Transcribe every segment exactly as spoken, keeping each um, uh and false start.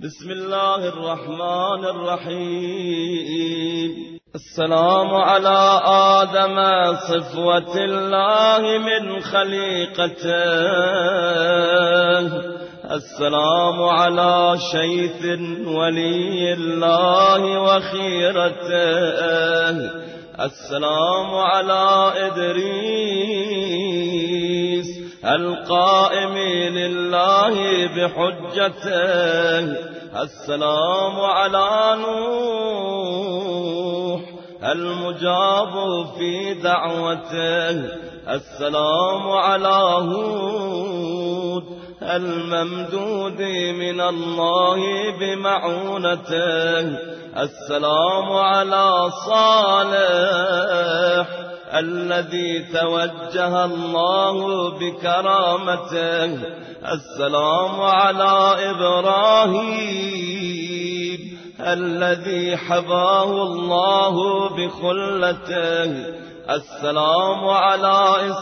بسم الله الرحمن الرحيم. السلام على آدم صفوة الله من خليقته، السلام على شيث ولي الله وخيرته، السلام على إدريس القائم لله بحجته، السلام على نوح المجاب في دعوته، السلام على هود الممدود من الله بمعونته، السلام على صالح الذي توجه الله بكرامته، السلام على إبراهيم الذي حباه الله بخلته، السلام على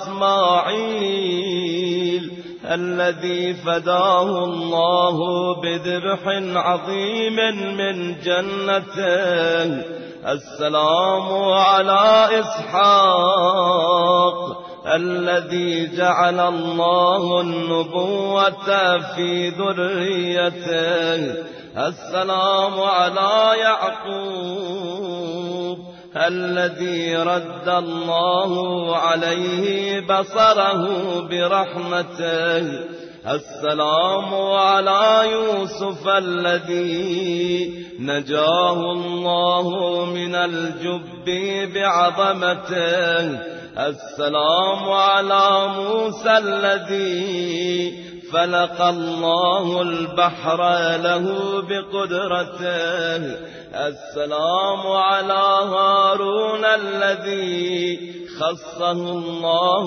إسماعيل الذي فداه الله بذبح عظيم من جنته، السلام على إسحاق الذي جعل الله النبوة في ذريته، السلام على يعقوب الذي رد الله عليه بصره برحمته، السلام على يوسف الذي نجاه الله من الجب بعظمته، السلام على موسى الذي فلق الله البحر له بقدرته، السلام على هارون الذي خصه الله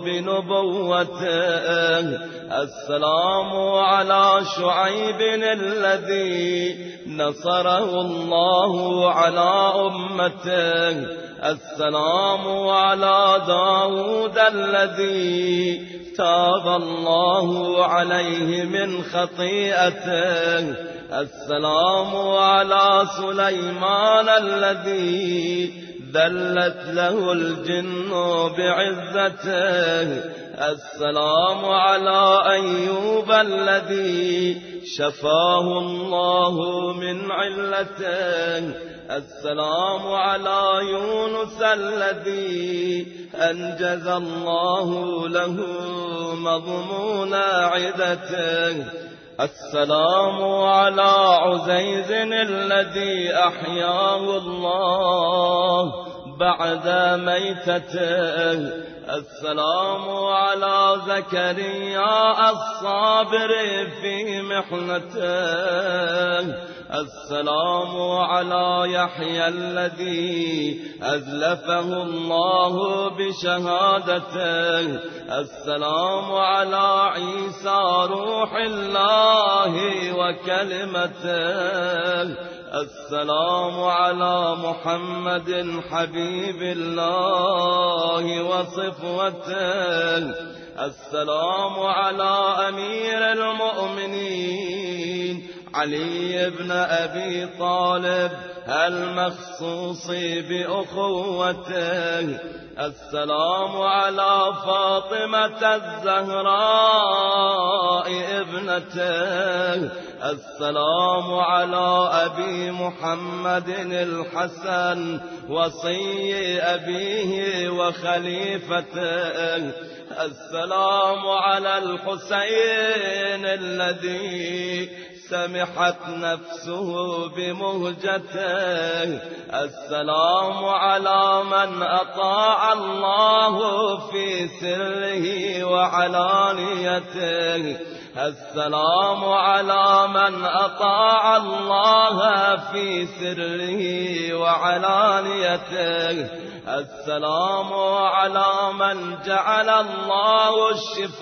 بنبوته، السلام على شعيب الذي نصره الله على أمته، السلام على داود الذي تاب الله عليه من خطيئته، السلام على سليمان الذي ذلت له الجن بعزته، السلام على أيوب الذي شفاه الله من علته، السلام على يونس الذي أنجز الله له مضمون عدته، السلام على عزيز الذي أحياه الله بعد ميتته، السلام على زكريا الصابر في محنته، السلام على يحيى الذي أزلفه الله بشهادته، السلام على عيسى روح الله وكلمته، السلام على محمد حبيب الله وصفوته، السلام على أمير المؤمنين علي بن أبي طالب المخصوص بأخوته، السلام على فاطمة الزهراء ابنته، السلام على أبي محمد الحسن وصي أبيه وخليفته، السلام على الحسين الذي سمحت نفسه بمهجته، السلام على من أطاع الله في سره وعلانيته، السلام على من أطاع الله في سره وعلانيته، السلام على من جعل الله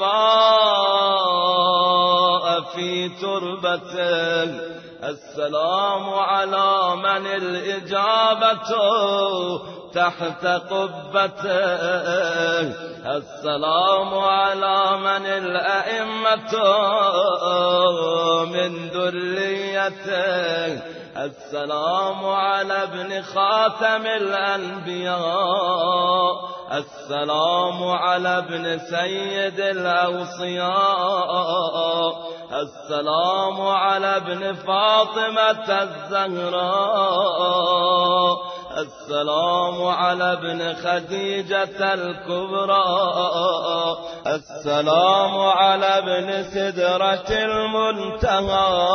الشفاء في تربته. السلام على من الإجابة تحت قبته. السلام على من الأئمة من ذريته. السلام على ابن خاتم الأنبياء. السلام على ابن سيد الأوصياء. السلام على ابن فاطمة الزهراء. السلام على ابن خديجة الكبرى. السلام على ابن سدرة المنتهى.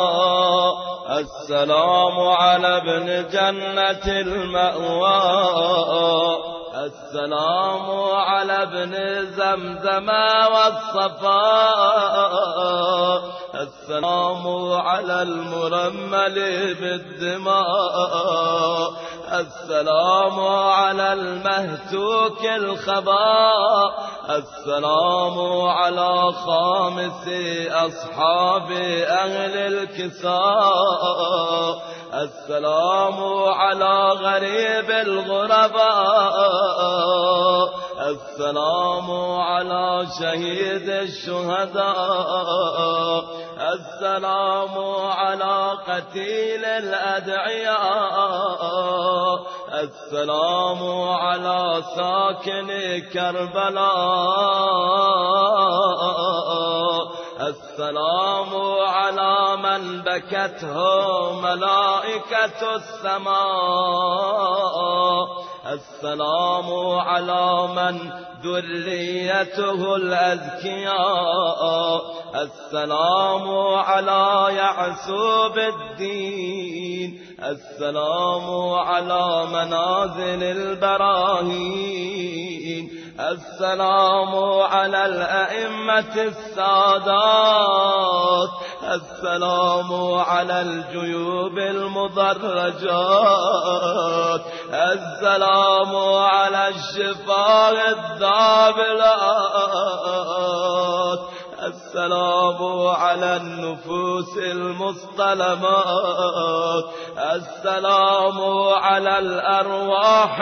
السلام على ابن جنة المأوى. السلام على ابن زمزم والصفاء. السلام على المرمل بالدماء. السلام على المهتوك الخباء. السلام على خامس أصحاب أهل الكساء. السلام على غريب الغرباء. السلام على شهيد الشهداء. السلام على قتيل الأدعياء. السلام على ساكن كربلاء. السلام على من بكته ملائكة السماء. السلام على من ذريته الأذكياء. السلام على يعسوب الدين. السلام على منازل البراهين. السلام على الأئمة السادات. السلام على الجيوب المضرجات. السلام على الشفاء الذابلات. السلام على النفوس المصطلمات. السلام على الأرواح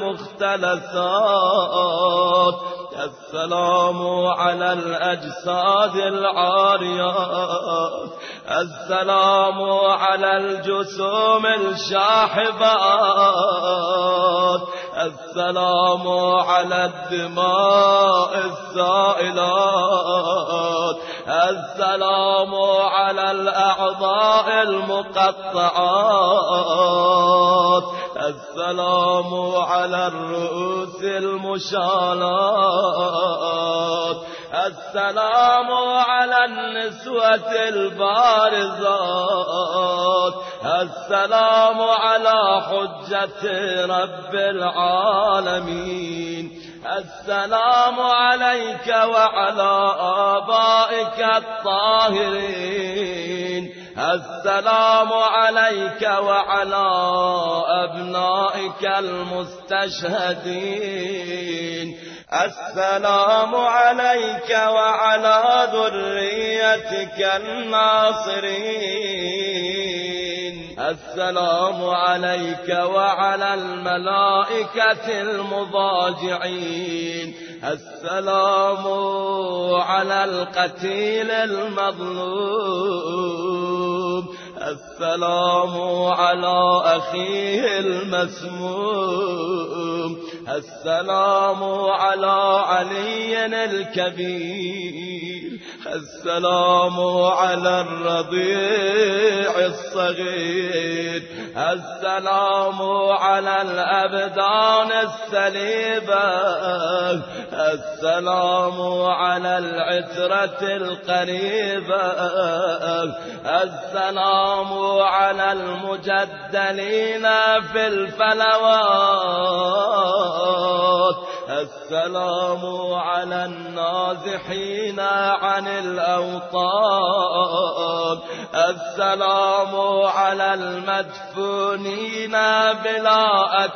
المختلسات. السلام على الأجساد العاريات. السلام على الجسوم الشاحبات. السلام على الدماء السائلات. السلام على الأعضاء المقطعات. السلام على الرؤوس المشالات. السلام على النسوة البارزات. السلام على حجة رب العالمين. السلام عليك وعلى آبائك الطاهرين. السلام عليك وعلى أبنائك المستشهدين. السلام عليك وعلى ذريتك الناصرين. السلام عليك وعلى الملائكة المضاجعين. السلام على القتيل المظلوم. السلام على أخيه المسموم. السلام على علي الكبير. السلام على الرضيع الصغير. السلام على الأبدان السليبة. السلام على العترة القريبة. السلام على المجدلين في الفلوات. السلام على النازحين عن الأوطان، السلام على المدفونين بلا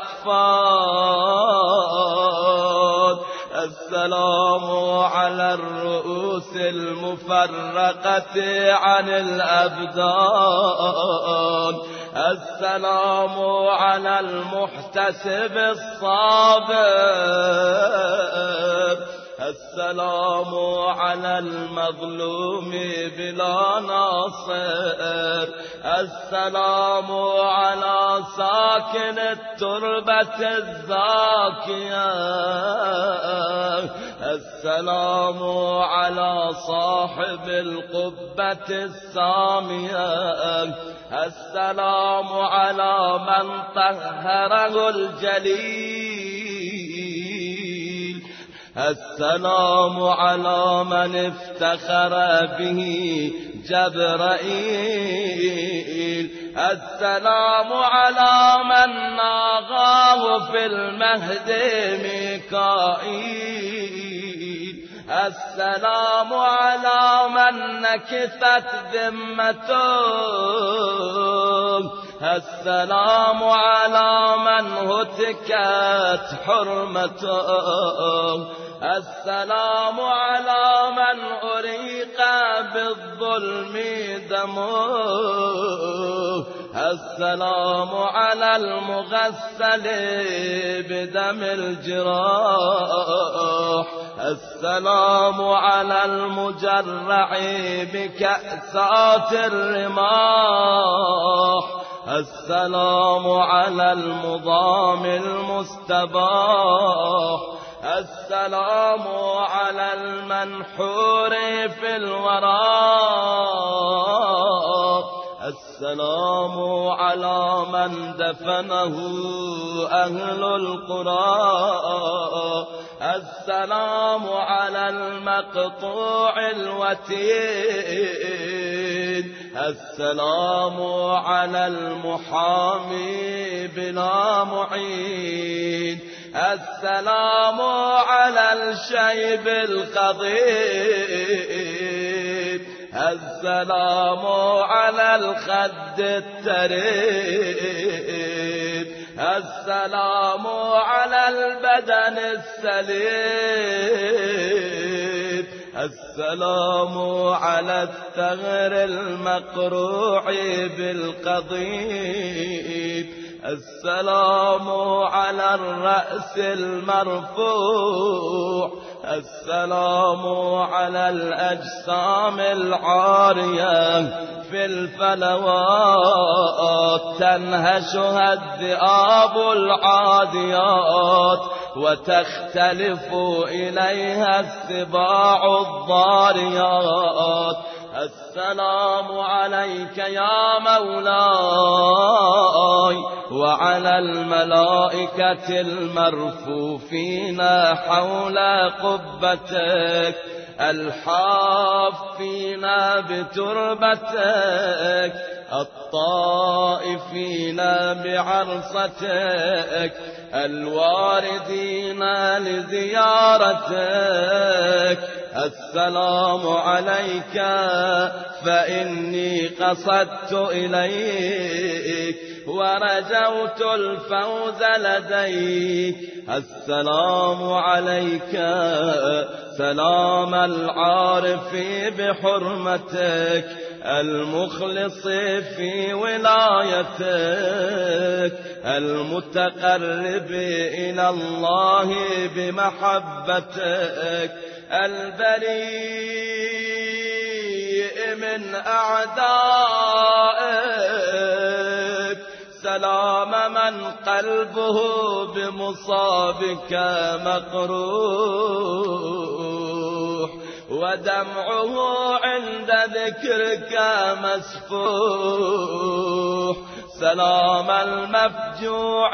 أكفان، السلام على الرؤوس المفرقة عن الأبدان، السلام على المحتسب الصابر، السلام على المظلوم بلا ناصر، السلام على ساكن التربة الزاكية، السلام على صاحب القبة السامية، السلام على من طهره الجليل، السلام على من افتخر به جبرائيل، السلام على من ناغاه في المهد ميكائيل، السلام على من نكثت ذمته، السلام على من هتكت حرمته، السلام على من أريق بالظلم دمه، السلام على المغسل بدم الجراح، السلام على المجرع بكأسات الرماح، السلام على المضام المستباح، السلام على المنحور في الوراء، السلام على من دفنه أهل القرى، السلام على المقطوع الوتين، السلام على المحامي بلا معين، السلام على الشيب الخضيب، السلام على الخد التريب، السلام على البدن السليم، السلام على الثغر المقروع بالقضيب، السلام على الرأس المرفوع، السلام على الأجسام العارية في الفلوات تنهشها الذئاب العاديات وتختلف إليها السباع الضاريات. السلام عليك يا مولاي وعلى الملائكة المرفوفين حول قبتك الحافين بتربتك الطائفين بعرصتك الواردين لزيارتك. السلام عليك فإني قصدت إليك ورجوت الفوز لديك. السلام عليك سلام العارف بحرمتك المخلص في ولايتك المتقرب إلى الله بمحبتك البريء من أعدائك. سلام من قلبه بمصابك مقروح ودمعه عند ذكرك مسفوح. سلام المفجوع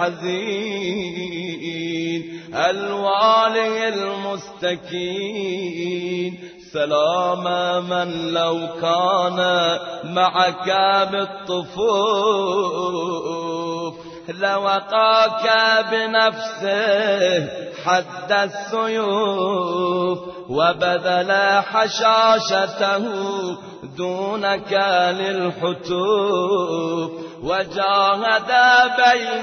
الحزين الوالي المستكين. سلام من لو كان معك بالطفول لوقاك بنفسه حد السيوف وبذل حشاشته دونك للحتوف وجاهد بين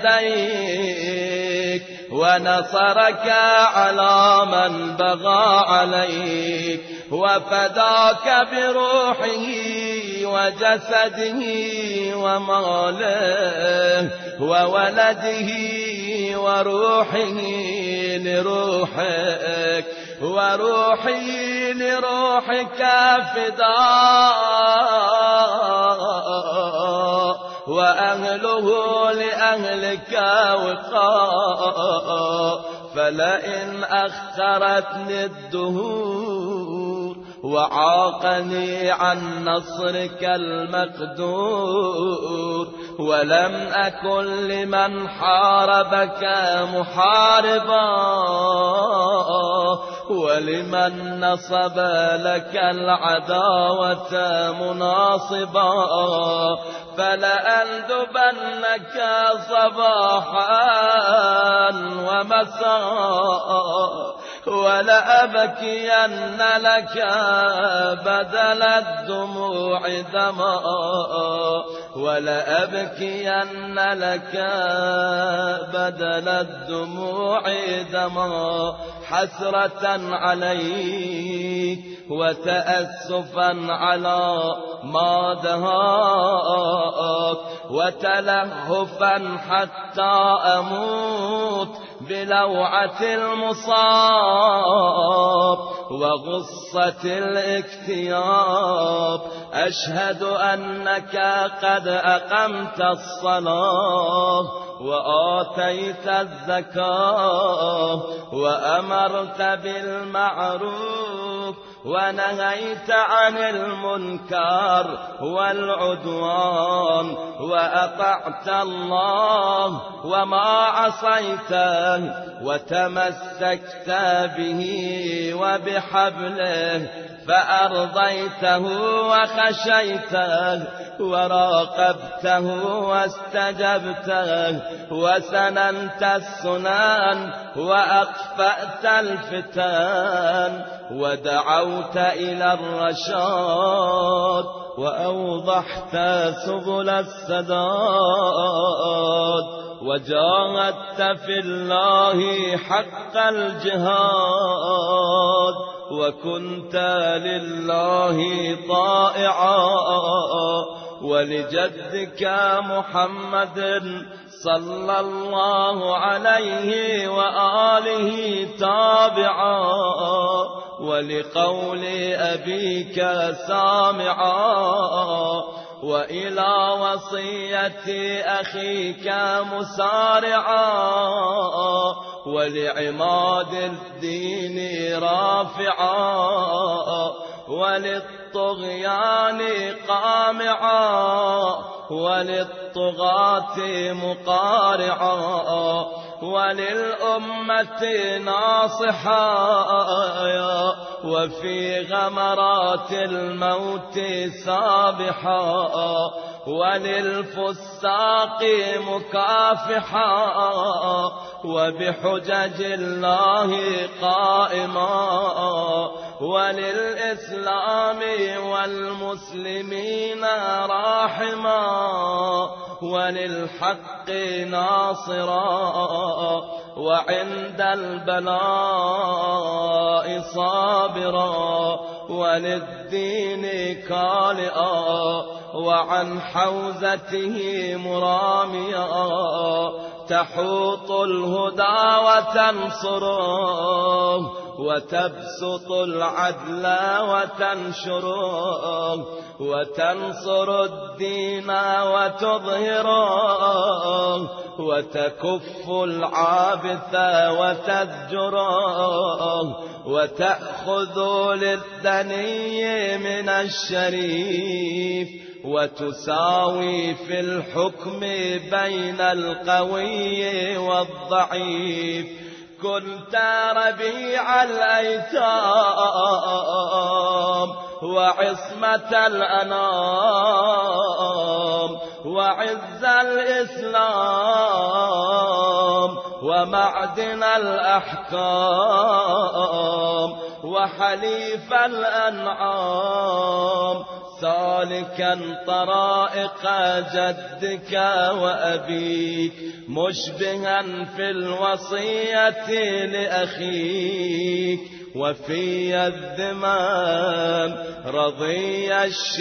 يديك ونصرك على من بغى عليك وفداك بروحه وجسده وماله وولده وروحه لروحك وروحي لروحك فداء وأهله لأهلك وقاء فلئن أخرتني الدهور وعاقني عن نصرك المقدور ولم أكن لمن حاربك محاربا ولمن نصب لك العداوة مناصبا فلأندبنك صباحا ومساء ولأبكين لك بدل الدموع دماء ولأبكين لك بدل الدموع دماء حسرة عليك وتأسفا على ما دهاك وتلهفا حتى أموت بلوعة المصاب وغصة الاكتياب أشهد أنك قد أقمت الصلاة وآتيت الزكاة وأمرت بالمعروف ونهيت عن المنكر والعدوان وأطعت الله وما عصيته وتمسكت به وبحبله فأرضيته وخشيته وراقبته واستجبته وسننت السنان وأقفأت الفتان ودعوت إلى الرشاد وأوضحت سبل السداد وجاهدت في الله حق الجهاد وكنت لله طائعا ولجدك محمد صلى الله عليه وآله تابعا ولقول أبيك سامعا وإلى وصية أخيك مسارعا ولعماد الدين رافعا وللطغيان قامعا وللطغاة مقارعا وللأمة ناصحا وفي غمرات الموت سابحا وللفساق مكافحا وبحجج الله قائما وللإسلام والمسلمين راحما وللحق ناصرا وعند البلاء صابرا وللدين كالئا وعن حوزته مراميا تحوط الهدى وتنصره وتبسط العدل وتنشره وتنصر الدين وتظهره وتكف العابث وتزجره وتأخذ للدني من الشريف وتساوي في الحكم بين القوي والضعيف كنت ربيع الأيتام وعصمة الأنام وعز الإسلام ومعدن الأحكام وحليف الأنعام، سالكا طرائق جدك وأبيك، مشبها في الوصية لأخيك، وفي الذمام رضي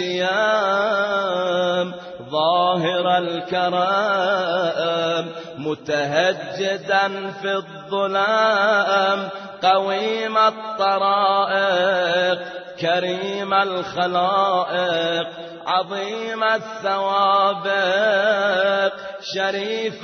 الشيام، ظاهر الكرام متهجدا في الظلام، قويم الطرائق كريم الخلائق، عظيم الثوابق شريف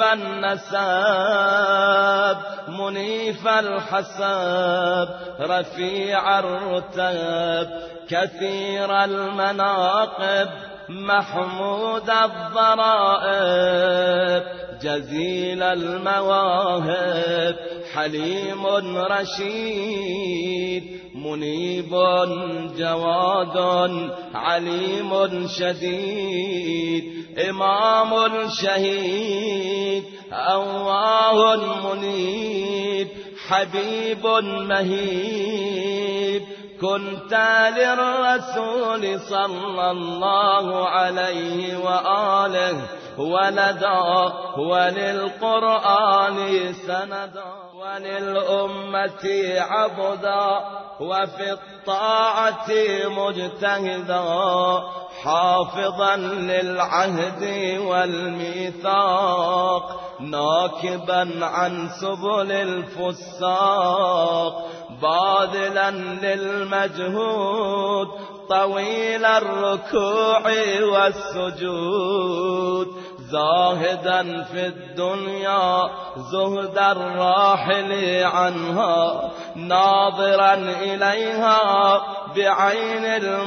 النسب، منيف الحسب رفيع الرتب، كثير المناقب محمود الضرائب، جزيل المواهب حليم رشيد، منيب جواد عليم شديد، إمام شهيد أواه منيب، حبيب مهيب، كنت للرسول صلى الله عليه وآله ولدا، وللقرآن سندا، وللأمة عبدا، وفي الطاعة مجتهدا، حافظا للعهد والميثاق، ناكبا عن سبل الفساق، باذلا للمجهود، طويل الركوع والسجود، زاهدا في الدنيا زهد الراحل عنها، ناظرا إليها بعين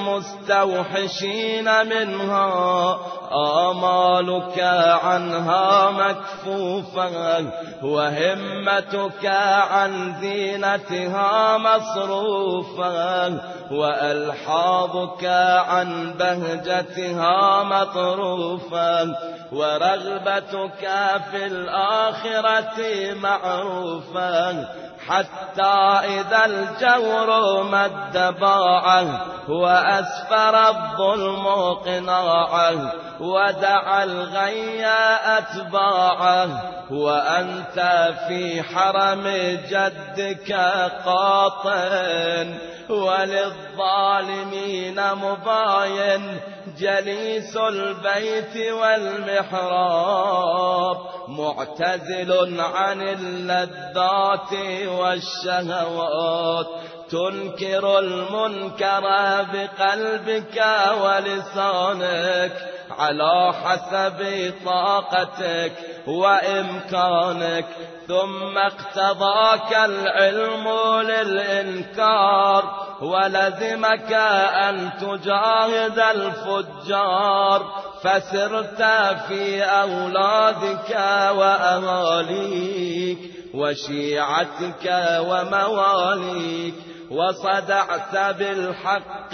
المستوحشين منها، آمالك عنها مكفوفة، وهمتك عن زينتها مصروفة، وألحاظك عن بهجتها مطروفة، ورغبتك في الآخرة معروفة، حتى إذا الجور مد باعه، وأسفر الظلم قناعه، ودعا الغي أتباعه، وأنت في حرم جدك قاطن، وللظالمين مباين، جليس البيت والمحراب، معتزل عن اللذات والشهوات، تنكر المنكر بقلبك ولسانك، على حسب طاقتك وإمكانك، ثم اقتضاك العلم للإنكار، ولزمك أن تجاهد الفجار، فسرت في أولادك وأهاليك وشيعتك ومواليك، وصدعت بالحق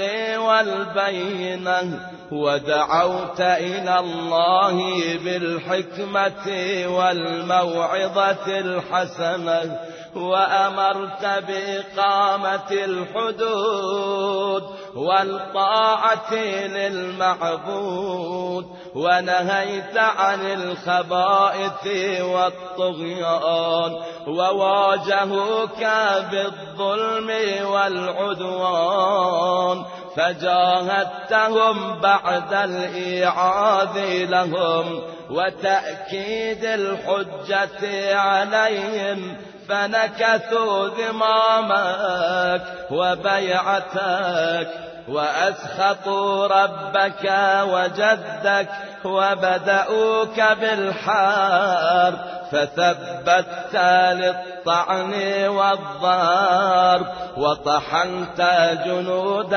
والبينة، ودعوت إلى الله بالحكمة والموعظة الحسنة، وأمرت بإقامة الحدود والطاعة للمعبود، ونهيت عن الخبائث والطغيان، وواجهوك بالظلم والعدوان، فجاهدتهم بعد الإيعاذ لهم وتأكيد الحجة عليهم، فنكثوا ذمامك وبيعتك، وأسخطوا ربك وجدك، وبدأوك بالحرب، فثبت للطعن والضرب، وطحنت جنود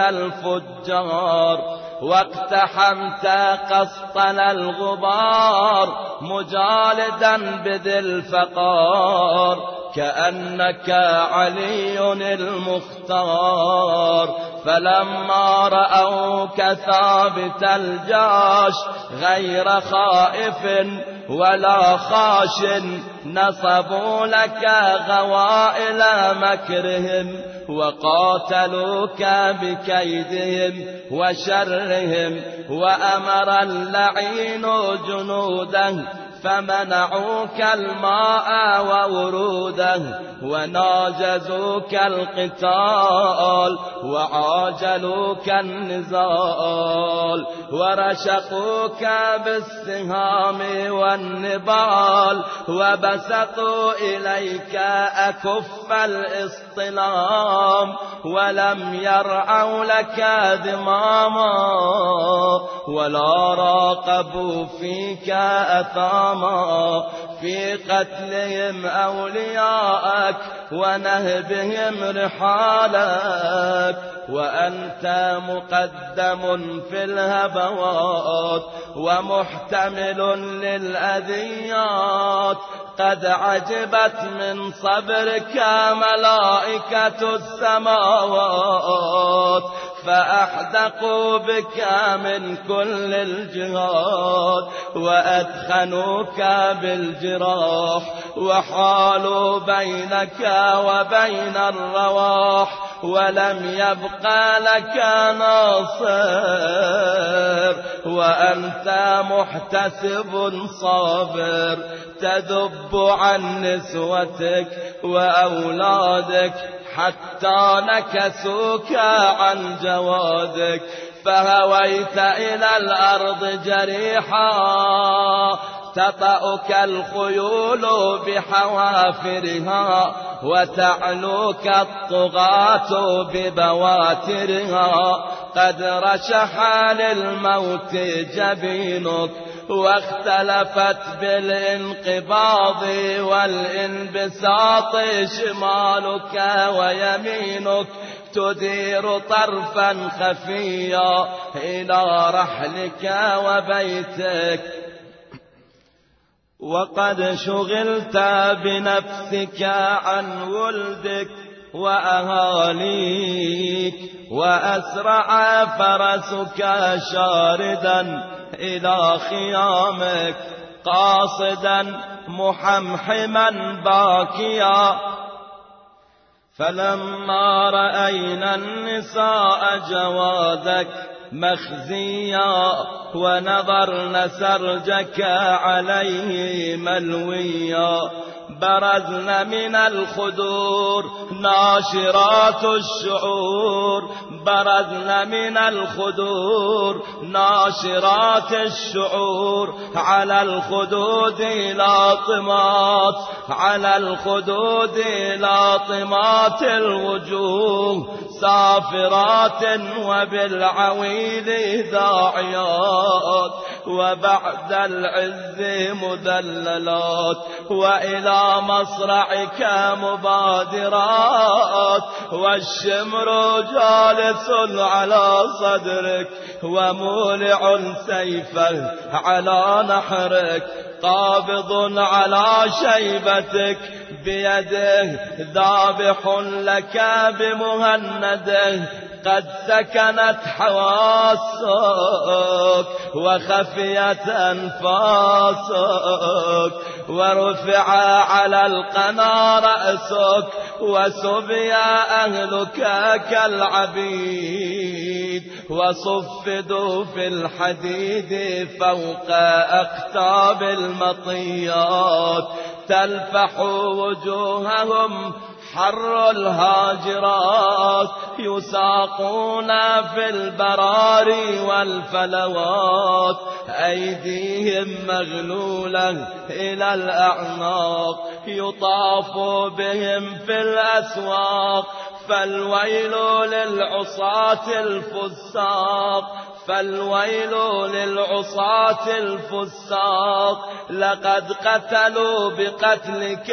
الفجار، واقتحمت قسطل الغبار، مجالدا بذي الفقار، كأنك علي المختار. فلما رأوك ثابت الجاش غير خائف ولا خاش نصبوا لك غوائل مكرهم وقاتلوك بكيدهم وشرهم. وأمر اللعين جنوده فمنعوك الماء ووروده وناجزوك القتال وعاجلوك النزال ورشقوك بالسهام والنبال وبسطوا إليك أكف الاصطلام ولم يرعوا لك ذماما ولا راقبوا فيك أثاما في قتلهم أولياءك ونهبهم رحالك. وأنت مقدم في الهبوات ومحتمل للأذيات قد عجبت من صبرك ملائكة السماوات فأحدقوا بك من كل الجهات وأدخنوك بالجراح وحالوا بينك وبين الرواح ولم يبقى لك ناصر. وأنت محتسب صابر تذب عن نسوتك وأولادك حتى نكسوك عن جوادك فهويت إلى الأرض جريحا تطأك الخيول بحوافرها وتعنوك الطغاة ببواترها. قد رشح للموت جبينك واختلفت بالانقباض والانبساط شمالك ويمينك تدير طرفا خفيا إلى رحلك وبيتك. وقد شغلت بنفسك عن ولدك وأهاليك وأسرع فرسك شاردا إلى خيامك قاصدا محمحما باكيا. فلما رأينا النساء جوادك مخزيا ونظرن سرجك عليه ملويا برزن من الخدور ناشرات الشعور برزن من الخدور ناشرات الشعور على الخدود لاطمات على الخدود لاطمات الوجوه سافرات وبالعويل داعيات وبعد العز مذللات وإلى مصرعك مبادرات والشمر جالس على صدرك ومولع سيفه على نحرك قابض على شيبتك بيده ذابح لك بمهنده قد سكنت حواسك وخفيت أنفاسك ورفع على القنا رأسك وسبي أهلك كالعبيد وصفدوا في الحديد فوق أقتاب المطيات تلفح وجوههم حر الهاجرات يساقون في البراري والفلوات أيديهم مغلولة إلى الأعناق يطاف بهم في الأسواق فالويل للعصاة الفساق فالويل للعصاة الفساق لقد قتلوا بقتلك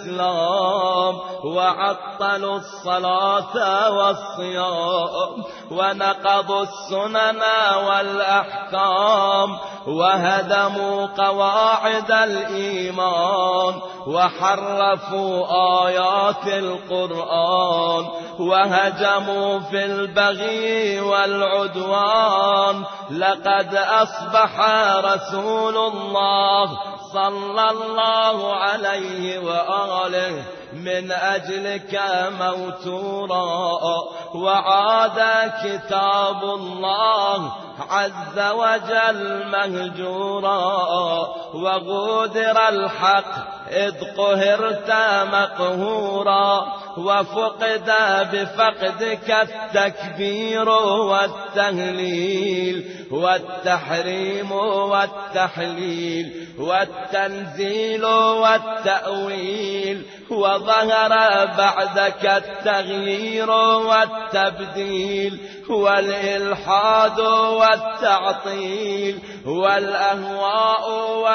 الإسلام وعطلوا الصلاة والصيام ونقضوا السنن والأحكام وهدموا قواعد الإيمان وحرفوا آيات القرآن وهجموا في البغي والعدوان. لقد أصبح رسول الله صلى الله عليه وآله من أجلك موتورا، وعاد كتاب الله عز وجل مهجورا، وغودر الحق إذ قهرت مقهورا، وفقد بفقدك التكبير والتهليل والتحريم والتحليل والتنزيل والتأويل، وظهر بعدك التغيير والتبديل والإلحاد والتعطيل والأهواء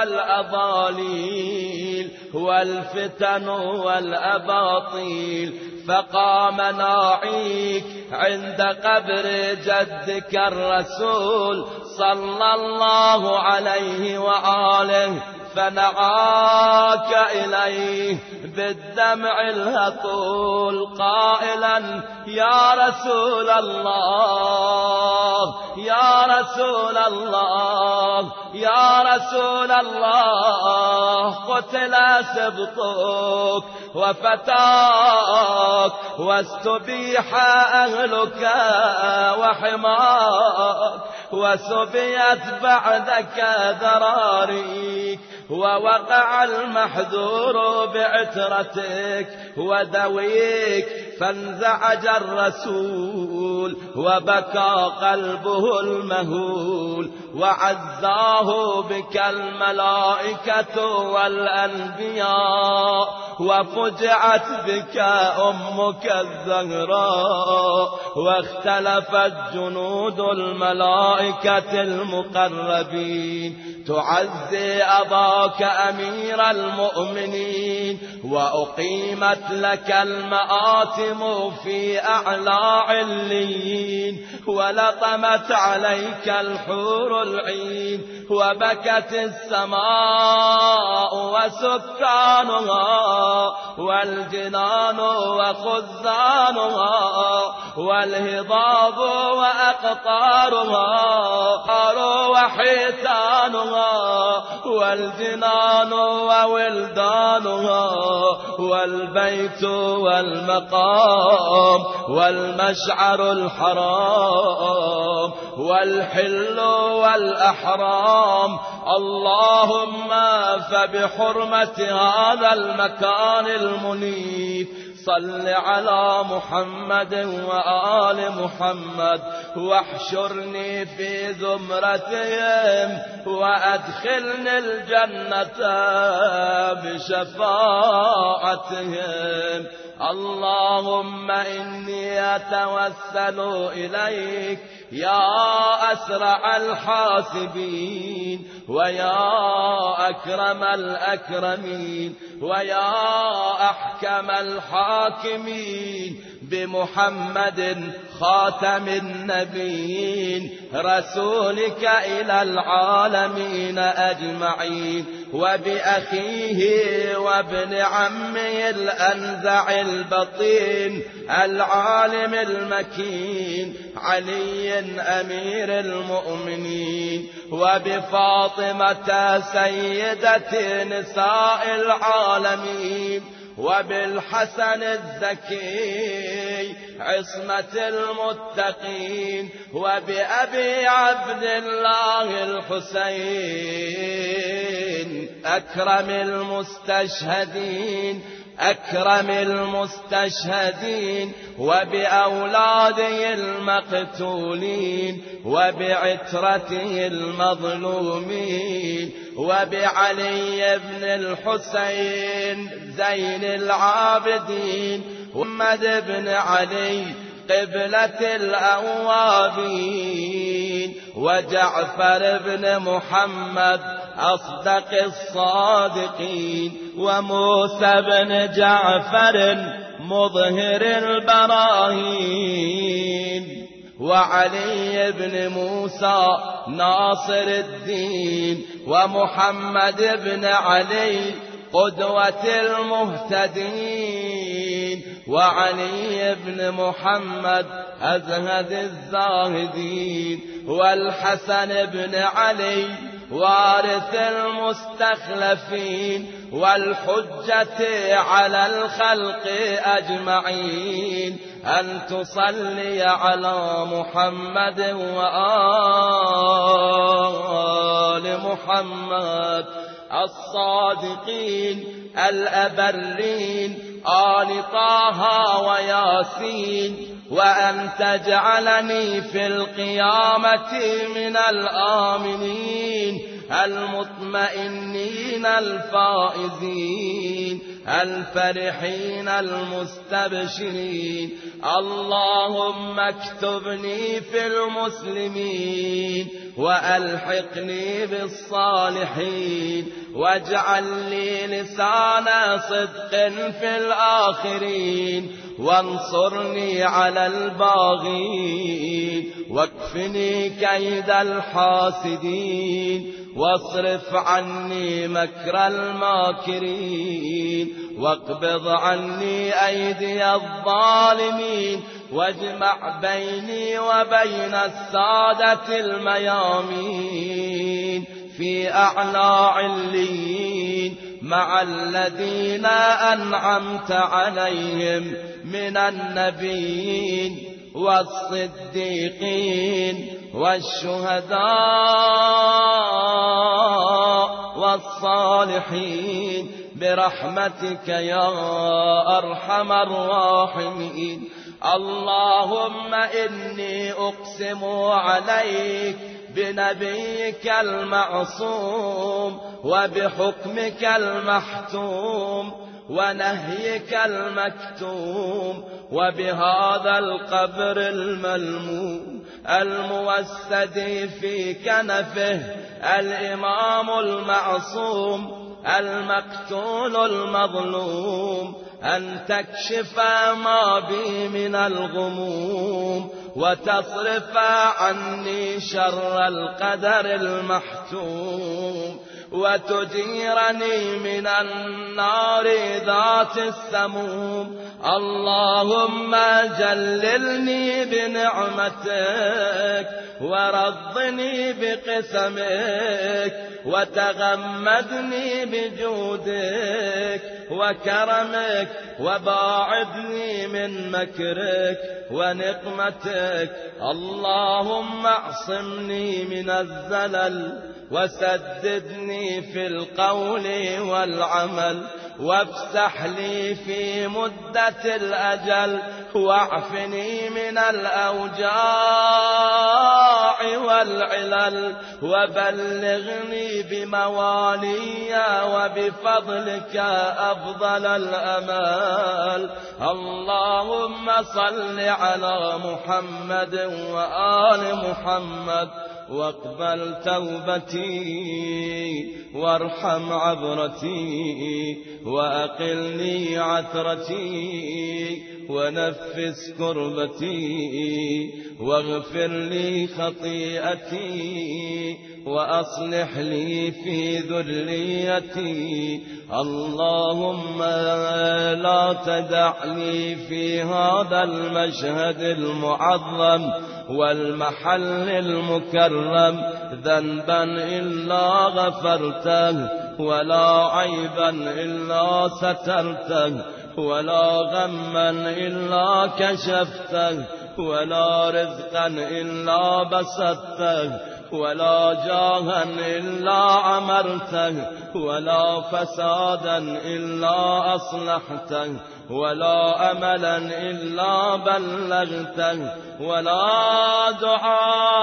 والأضاليل والفتن والأباطيل. فقام ناعيك عند قبر جدك الرسول صلى الله عليه وآله، فنعاك إليه بالدمع الهطول قائلا: يا رسول الله يا رسول الله يا رسول الله، قتل سبطك وفتاك واستبيح أهلك وحماك، وسبيت بعدك ذراريك، ووقع المحذور بعترتك ودويك، فانزعج الرسول وبكى قلبه المهول، وعزاه بك الملائكة والأنبياء، وفجعت بك أمك الزهراء، واختلفت جنود الملائكة المقربين تعزي أباك أمير المؤمنين، وأقيمت لك المآتم في أعلى عليين، ولطمت عليك الحور العين، وبكت السماء وسكانها والجنان وخزانها والهضاب وأقطارها وحيتانها والجنان وولدانها والبيت والمقام والمشعر الحرام والحل والأحرام. اللهم فبحرمة هذا المكان المنيف صل على محمد وآل محمد، واحشرني في زمرتهم وأدخلني الجنة بشفاعتهم. اللهم إني أتوسل إليك يا أسرع الحاسبين ويا أكرم الأكرمين ويا أحكم الحاكمين بمحمد خاتم النبيين رسولك إلى العالمين أجمعين، وبأخيه وابن عمه الأنزع البطين العالم المكين علي أمير المؤمنين، وبفاطمة سيدة نساء العالمين، وبالحسن الزكي عصمة المتقين، وبأبي عبد الله الحسين أكرم المستشهدين أكرم المستشهدين، وبأولاده المقتولين، وبعترته المظلومين، وبعلي بن الحسين زين العابدين، محمد بن علي قبلة الأوابين، وجعفر بن محمد أصدق الصادقين، وموسى بن جعفر مظهر البراهين، وعلي بن موسى ناصر الدين، ومحمد بن علي قدوة المهتدين، وعلي بن محمد أزهد الزاهدين، والحسن بن علي وارث المستخلفين، والحجة على الخلق أجمعين، أن تصلي على محمد وآل محمد الصادقين الأبرين، آل طه وياسين، وأن تجعلني في القيامة من الآمنين المطمئنين الفائزين الفرحين المستبشرين. اللهم اكتبني في المسلمين وألحقني بالصالحين، واجعل لي لسان صدق في الآخرين، وانصرني على الباغين، واكفني كيد الحاسدين، واصرف عني مكر الماكرين، واقبض عني أيدي الظالمين، واجمع بيني وبين السادة الميامين في أعلى عليين مع الذين أنعمت عليهم من النبيين والصديقين والشهداء والصالحين برحمتك يا أرحم الراحمين. اللهم إني أقسم عليك بنبيك المعصوم وبحكمك المحتوم ونهيك المكتوم وبهذا القبر الملموم الموسد في كنفه الإمام المعصوم المقتول المظلوم أن تكشف ما بي من الغموم وتصرف عني شر القدر المحتوم وتجيرني من النار ذات السموم. اللهم جللني بنعمتك ورضني بقسمك وتغمدني بجودك وكرمك وباعدني من مكرك ونقمتك. اللهم اعصمني من الزلل وسددني في القول والعمل وافسح لي في مدة الأجل واعفني من الأوجاع والعلل وبلغني بموالي وبفضلك أفضل الأمال. اللهم صل على محمد وآل محمد واقبل توبتي وارحم عبرتي وأقلني عثرتي ونفس كربتي واغفر لي خطيئتي وأصلح لي في ذريتي. اللهم لا تدع لي في هذا المشهد المعظم والمحل المكرم ذنبا إلا غفرته ولا عيبا إلا سترته ولا غما إلا كشفته ولا رزقا إلا بسطته ولا جاها إلا عمرته ولا فسادا إلا أصلحته ولا أملا إلا بلغته ولا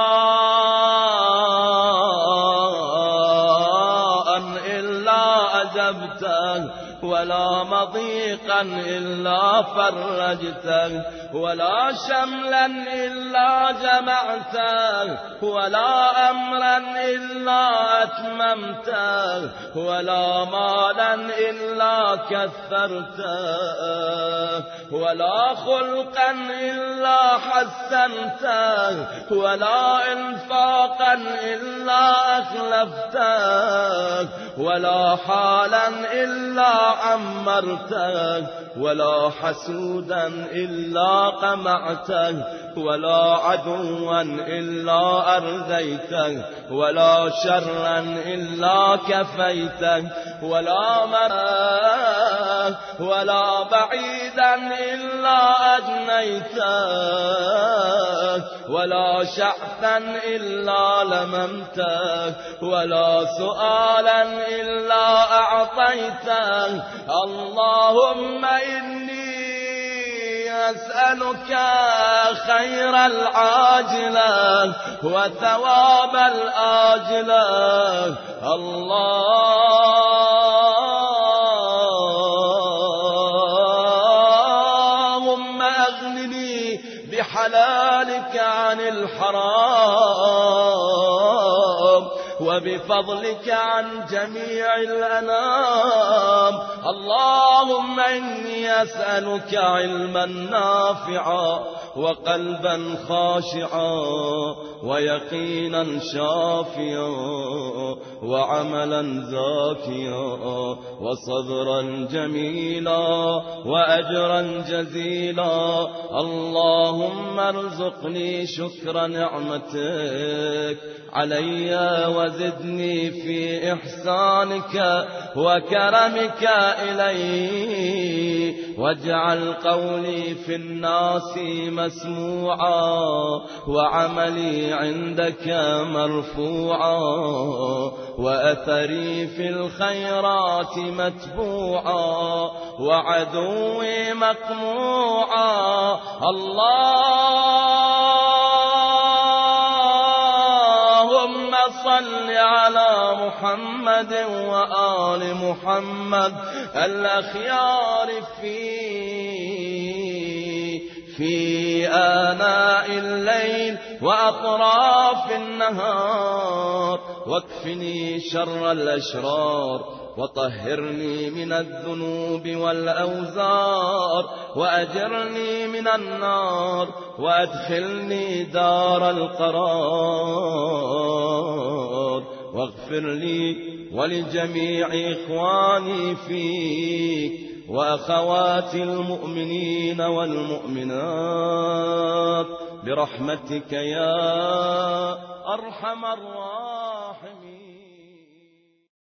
دعاء إلا أجبته ولا مضيقا إلا فرجته ولا شملا إلا جمعته ولا أمرا إلا أتممته ولا مالا إلا كثرته ولا خلقا إلا حسنته ولا إنفاقا إلا أخلفته ولا حالا إلا عمرته ولا حسودا إلا قمعته ولا عدوا إلا أرذيته ولا شرا إلا كفيته ولا مرا ولا بعيدا إلا أدنيته ولا شعثا إلا لممته ولا سؤالا إلا أعطيته اللهم إني أسألك خير العاجلة وثواب الآجلة اللهم أغنني بحلالك عن الحرام وبفضلك عن جميع الأنام اللهم إني أسألك علما نافعا وقلبا خاشعا ويقينا شافيا وعملا زاكيا وصبرا جميلا وأجرا جزيلا اللهم ارزقني شكر نعمتك علي وزدني في إحسانك وكرمك إلي واجعل قولي في الناس مسموعا وعملي عندك مرفوعا وأثري في الخيرات متبوعا وعدوي مقموعا اللهم صل على محمد وآل محمد الأخيار في في آناء الليل وأطراف النهار واكفني شر الأشرار وطهرني من الذنوب والأوزار وأجرني من النار وأدخلني دار القرار واغفر لي ولجميع إخواني فيك وأخوات المؤمنين والمؤمنات برحمتك يا أرحم الراحمين.